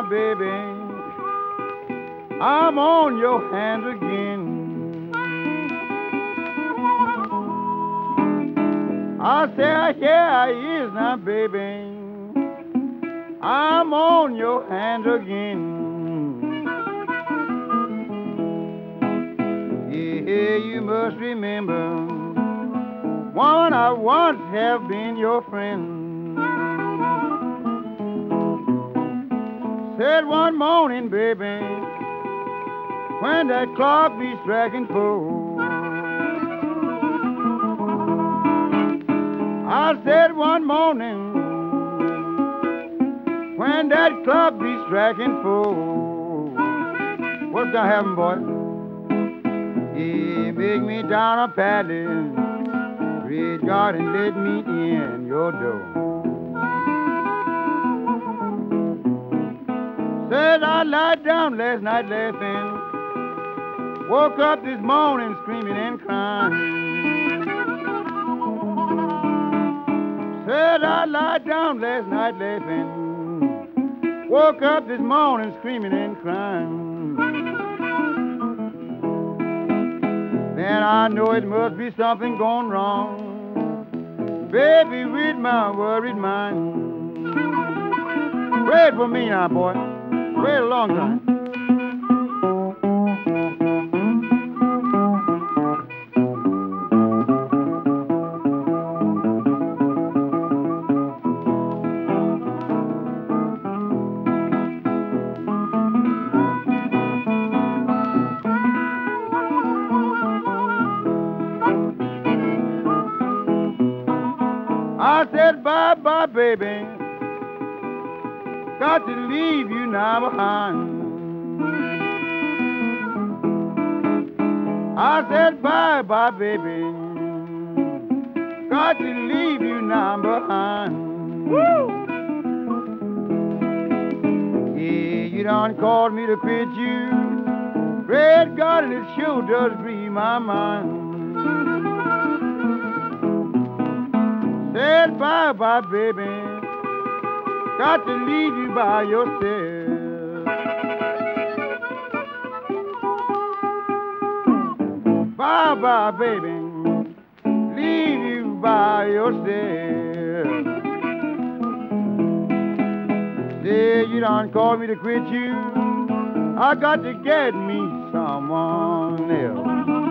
baby, I'm on your hands again. I say, here I is now, baby, I'm on your hands again. Yeah, you must remember, woman, I once have been your friend. Said one morning, baby, when that clock be striking 4, I said one morning, when that clock be striking 4, what's gonna happen, boy? Yeah, make me down a palace, praise God and let me in your door. Said I lied down last night laughing, woke up this morning screaming and crying. Said I lied down last night laughing, woke up this morning screaming and crying. Then I know it must be something going wrong, baby, with my worried mind. Pray for me now, boy. Pray a long time. I said bye-bye, baby, got to leave you now behind. I said bye-bye, baby, got to leave you now behind. Woo! Yeah, you done called me to quit you, great God, and it sure does grieve my mind. Said bye-bye, baby, got to leave you by yourself. Bye-bye, baby, leave you by yourself. Say you done called me to quit you, I got to get me someone else.